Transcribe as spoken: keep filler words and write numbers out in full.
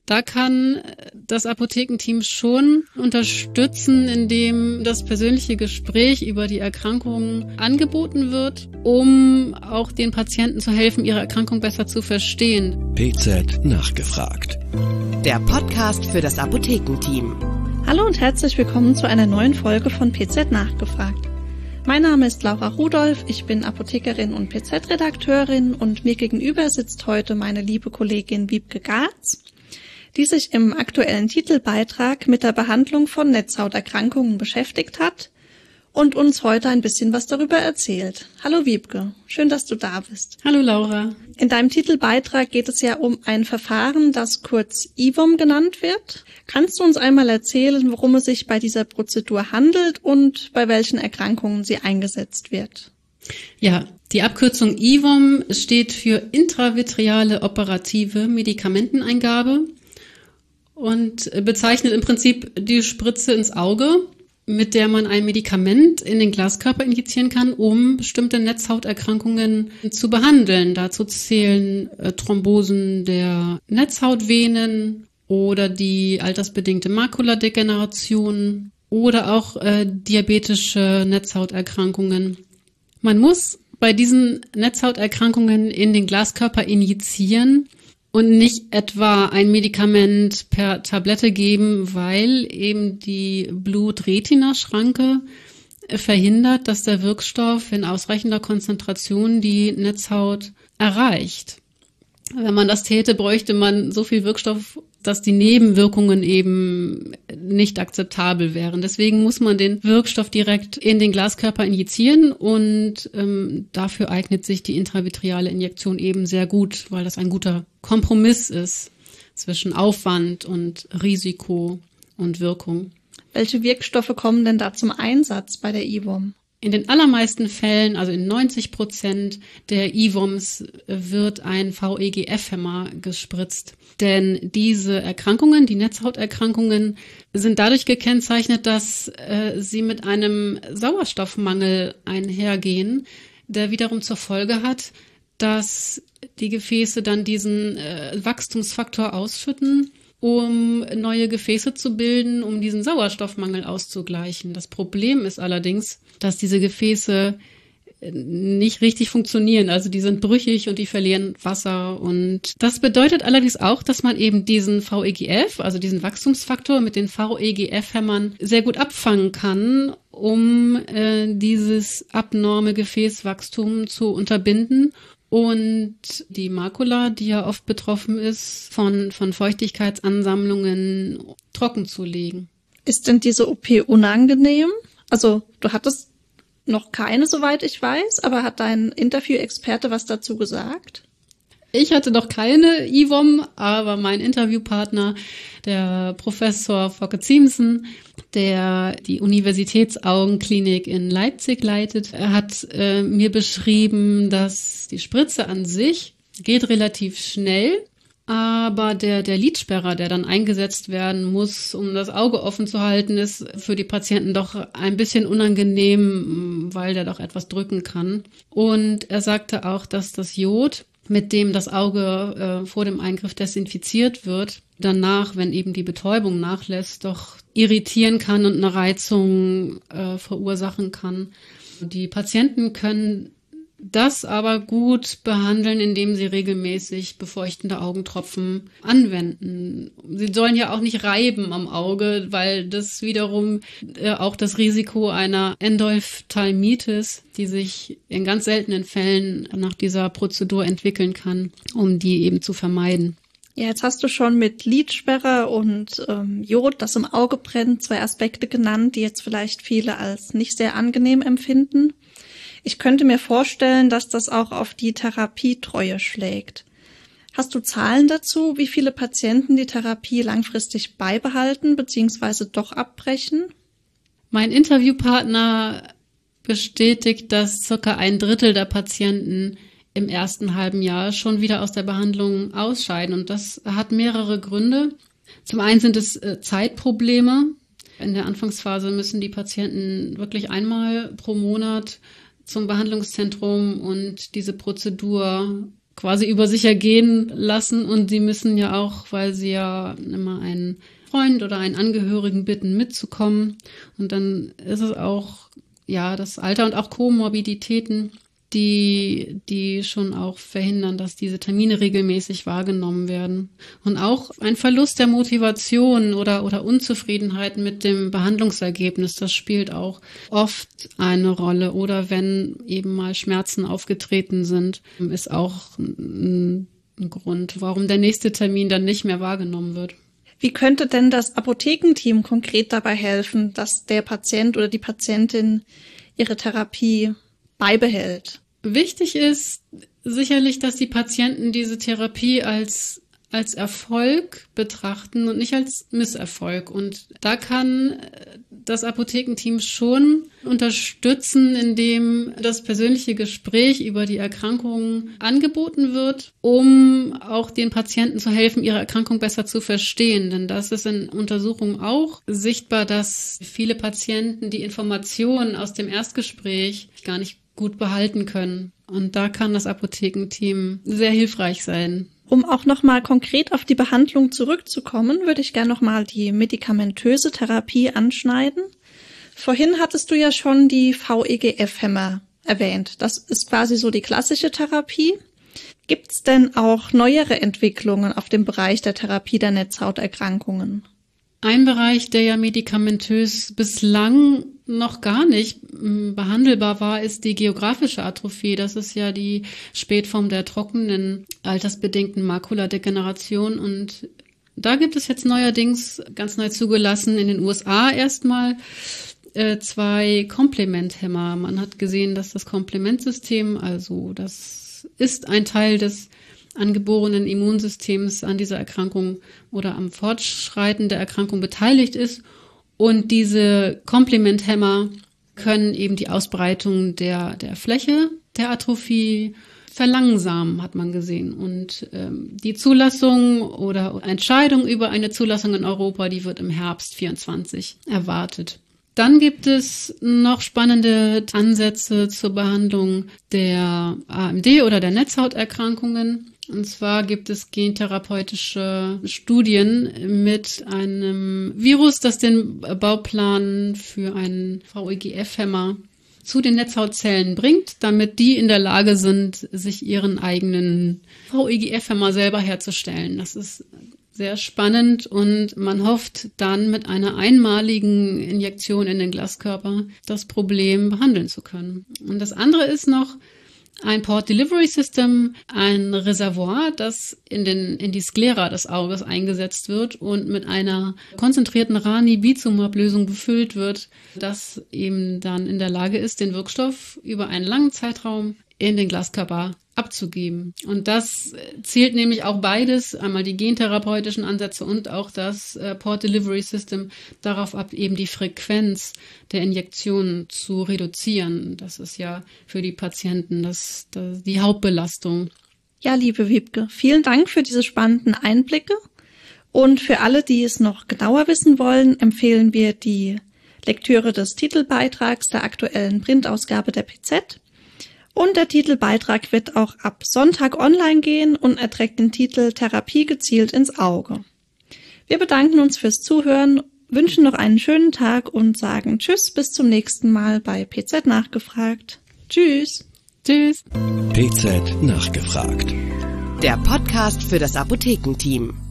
Da kann das Apothekenteam schon unterstützen, indem das persönliche Gespräch über die Erkrankung angeboten wird, um auch den Patienten zu helfen, ihre Erkrankung besser zu verstehen. P Z nachgefragt. Der Podcast für das Apothekenteam. Hallo und herzlich willkommen zu einer neuen Folge von P Z nachgefragt. Mein Name ist Laura Rudolph, ich bin Apothekerin und P Z-Redakteurin und mir gegenüber sitzt heute meine liebe Kollegin Wiebke Garz, die sich im aktuellen Titelbeitrag mit der Behandlung von Netzhauterkrankungen beschäftigt hat und uns heute ein bisschen was darüber erzählt. Hallo Wiebke, schön, dass du da bist. Hallo Laura. In deinem Titelbeitrag geht es ja um ein Verfahren, das kurz I V O M genannt wird. Kannst du uns einmal erzählen, worum es sich bei dieser Prozedur handelt und bei welchen Erkrankungen sie eingesetzt wird? Ja, die Abkürzung I V O M steht für intravitreale operative Medikamenteneingabe und bezeichnet im Prinzip die Spritze ins Auge, mit der man ein Medikament in den Glaskörper injizieren kann, um bestimmte Netzhauterkrankungen zu behandeln. Dazu zählen äh, Thrombosen der Netzhautvenen oder die altersbedingte Makuladegeneration oder auch äh, diabetische Netzhauterkrankungen. Man muss bei diesen Netzhauterkrankungen in den Glaskörper injizieren und nicht etwa ein Medikament per Tablette geben, weil eben die Blut-Retina-Schranke verhindert, dass der Wirkstoff in ausreichender Konzentration die Netzhaut erreicht. Wenn man das täte, bräuchte man so viel Wirkstoff, dass die Nebenwirkungen eben nicht akzeptabel wären. Deswegen muss man den Wirkstoff direkt in den Glaskörper injizieren und ähm, dafür eignet sich die intravitreale Injektion eben sehr gut, weil das ein guter Kompromiss ist zwischen Aufwand und Risiko und Wirkung. Welche Wirkstoffe kommen denn da zum Einsatz bei der I V O M? In den allermeisten Fällen, also in neunzig Prozent der I V O Ms, wird ein V E G F-Hämmer gespritzt. Denn diese Erkrankungen, die Netzhauterkrankungen, sind dadurch gekennzeichnet, dass äh, sie mit einem Sauerstoffmangel einhergehen, der wiederum zur Folge hat, dass die Gefäße dann diesen äh, Wachstumsfaktor ausschütten, um neue Gefäße zu bilden, um diesen Sauerstoffmangel auszugleichen. Das Problem ist allerdings, dass diese Gefäße nicht richtig funktionieren. Also die sind brüchig und die verlieren Wasser. Und das bedeutet allerdings auch, dass man eben diesen V E G F, also diesen Wachstumsfaktor mit den V E G F-Hämmern sehr gut abfangen kann, um äh, dieses abnorme Gefäßwachstum zu unterbinden. Und die Makula, die ja oft betroffen ist, von, von Feuchtigkeitsansammlungen trocken zu legen. Ist denn diese O P unangenehm? Also du hattest noch keine, soweit ich weiß, aber hat dein Interviewexperte was dazu gesagt? Ich hatte noch keine I V O M, aber mein Interviewpartner, der Professor Focke-Ziemssen, der die Universitätsaugenklinik in Leipzig leitet, hat äh, mir beschrieben, dass die Spritze an sich geht relativ schnell, aber der, der Lidsperrer, der dann eingesetzt werden muss, um das Auge offen zu halten, ist für die Patienten doch ein bisschen unangenehm, weil der doch etwas drücken kann. Und er sagte auch, dass das Jod, mit dem das Auge äh, vor dem Eingriff desinfiziert wird, danach, wenn eben die Betäubung nachlässt, doch irritieren kann und eine Reizung äh, verursachen kann. Die Patienten können das aber gut behandeln, indem sie regelmäßig befeuchtende Augentropfen anwenden. Sie sollen ja auch nicht reiben am Auge, weil das wiederum äh, auch das Risiko einer Endophthalmitis, die sich in ganz seltenen Fällen nach dieser Prozedur entwickeln kann, um die eben zu vermeiden. Ja, jetzt hast du schon mit Lidsperre und ähm, Jod, das im Auge brennt, zwei Aspekte genannt, die jetzt vielleicht viele als nicht sehr angenehm empfinden. Ich könnte mir vorstellen, dass das auch auf die Therapietreue schlägt. Hast du Zahlen dazu, wie viele Patienten die Therapie langfristig beibehalten bzw. doch abbrechen? Mein Interviewpartner bestätigt, dass circa ein Drittel der Patienten im ersten halben Jahr schon wieder aus der Behandlung ausscheiden. Und das hat mehrere Gründe. Zum einen sind es äh, Zeitprobleme. In der Anfangsphase müssen die Patienten wirklich einmal pro Monat zum Behandlungszentrum und diese Prozedur quasi über sich ergehen lassen und sie müssen ja auch, weil sie ja immer einen Freund oder einen Angehörigen bitten, mitzukommen. Und dann ist es auch, ja, das Alter und auch Komorbiditäten, die, die schon auch verhindern, dass diese Termine regelmäßig wahrgenommen werden. Und auch ein Verlust der Motivation oder, oder Unzufriedenheit mit dem Behandlungsergebnis, das spielt auch oft eine Rolle. Oder wenn eben mal Schmerzen aufgetreten sind, ist auch ein, ein Grund, warum der nächste Termin dann nicht mehr wahrgenommen wird. Wie könnte denn das Apothekenteam konkret dabei helfen, dass der Patient oder die Patientin ihre Therapie beibehält? Wichtig ist sicherlich, dass die Patienten diese Therapie als als Erfolg betrachten und nicht als Misserfolg. Und da kann das Apothekenteam schon unterstützen, indem das persönliche Gespräch über die Erkrankung angeboten wird, um auch den Patienten zu helfen, ihre Erkrankung besser zu verstehen. Denn das ist in Untersuchungen auch sichtbar, dass viele Patienten die Informationen aus dem Erstgespräch gar nicht gut behalten können. Und da kann das Apothekenteam sehr hilfreich sein. Um auch nochmal konkret auf die Behandlung zurückzukommen, würde ich gerne nochmal die medikamentöse Therapie anschneiden. Vorhin hattest du ja schon die V E G F-Hämmer erwähnt. Das ist quasi so die klassische Therapie. Gibt es denn auch neuere Entwicklungen auf dem Bereich der Therapie der Netzhauterkrankungen? Ein Bereich, der ja medikamentös bislang noch gar nicht behandelbar war, ist die geografische Atrophie. Das ist ja die Spätform der trockenen, altersbedingten Makuladegeneration. Und da gibt es jetzt neuerdings, ganz neu zugelassen, in den U S A erstmal äh, zwei Komplementhämmer. Man hat gesehen, dass das Komplementsystem, also das ist ein Teil des angeborenen Immunsystems an dieser Erkrankung oder am Fortschreiten der Erkrankung beteiligt ist. Und diese Komplementhämmer können eben die Ausbreitung der, der Fläche der Atrophie verlangsamen, hat man gesehen. Und ähm, die Zulassung oder Entscheidung über eine Zulassung in Europa, die wird im Herbst vierundzwanzig erwartet. Dann gibt es noch spannende Ansätze zur Behandlung der A M D oder der Netzhauterkrankungen. Und zwar gibt es gentherapeutische Studien mit einem Virus, das den Bauplan für einen V E G F-Hämmer zu den Netzhautzellen bringt, damit die in der Lage sind, sich ihren eigenen V E G F-Hämmer selber herzustellen. Das ist sehr spannend und man hofft dann mit einer einmaligen Injektion in den Glaskörper das Problem behandeln zu können. Und das andere ist noch ein Port Delivery System, ein Reservoir, das in den in die Sklera des Auges eingesetzt wird und mit einer konzentrierten Ranibizumab-Lösung befüllt wird, das eben dann in der Lage ist, den Wirkstoff über einen langen Zeitraum in den Glaskörper abzugeben. Und das zielt nämlich auch beides, einmal die gentherapeutischen Ansätze und auch das äh, Port Delivery System darauf ab, eben die Frequenz der Injektionen zu reduzieren. Das ist ja für die Patienten das, das die Hauptbelastung. Ja, liebe Wiebke, vielen Dank für diese spannenden Einblicke. Und für alle, die es noch genauer wissen wollen, empfehlen wir die Lektüre des Titelbeitrags der aktuellen Printausgabe der P Z. Und der Titelbeitrag wird auch ab Sonntag online gehen und er trägt den Titel Therapie gezielt ins Auge. Wir bedanken uns fürs Zuhören, wünschen noch einen schönen Tag und sagen Tschüss, bis zum nächsten Mal bei P Z Nachgefragt. Tschüss. Tschüss. P Z Nachgefragt. Der Podcast für das Apothekenteam.